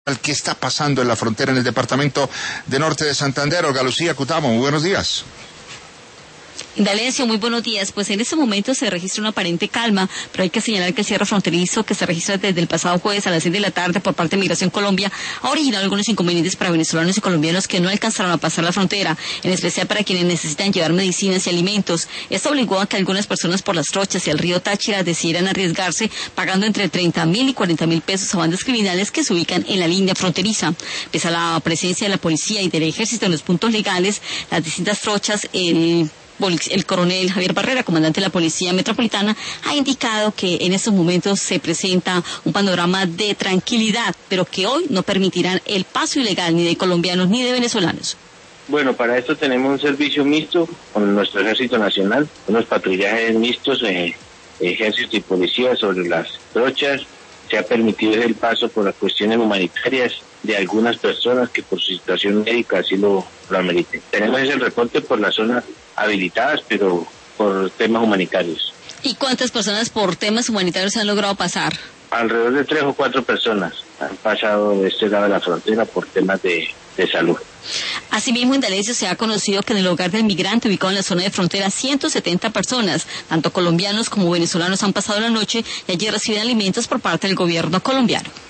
¿Qué está pasando en la frontera en el departamento de Norte de Santander? Olga Lucía Cutamo, muy buenos días. Indalecio, muy buenos días. Pues en este momento se registra una aparente calma, pero hay que señalar que el cierre fronterizo que se registra desde el pasado jueves a las 6 de la tarde por parte de Migración Colombia ha originado algunos inconvenientes para venezolanos y colombianos que no alcanzaron a pasar la frontera, en especial para quienes necesitan llevar medicinas y alimentos. Esto obligó a que algunas personas por las trochas y el río Táchira decidieran arriesgarse pagando entre 30.000 y 40.000 pesos a bandas criminales que se ubican en la línea fronteriza. Pese a la presencia de la policía y del ejército en los puntos legales, las distintas trochas, el coronel Javier Barrera, comandante de la Policía Metropolitana, ha indicado que en estos momentos se presenta un panorama de tranquilidad, pero que hoy no permitirán el paso ilegal ni de colombianos ni de venezolanos. Bueno, para esto tenemos un servicio mixto con nuestro Ejército Nacional, unos patrullajes mixtos, ejército y policía sobre las trochas. Se ha permitido el paso por las cuestiones humanitarias de algunas personas que por su situación médica así lo ameriten. Tenemos ese reporte por las zonas habilitadas, pero por temas humanitarios. ¿Y cuántas personas por temas humanitarios han logrado pasar? Alrededor de 3 o 4 personas han pasado de este lado de la frontera por temas de salud. Asimismo, en Indalecio se ha conocido que en el hogar del migrante ubicado en la zona de frontera 170 personas, tanto colombianos como venezolanos, han pasado la noche y allí reciben alimentos por parte del gobierno colombiano.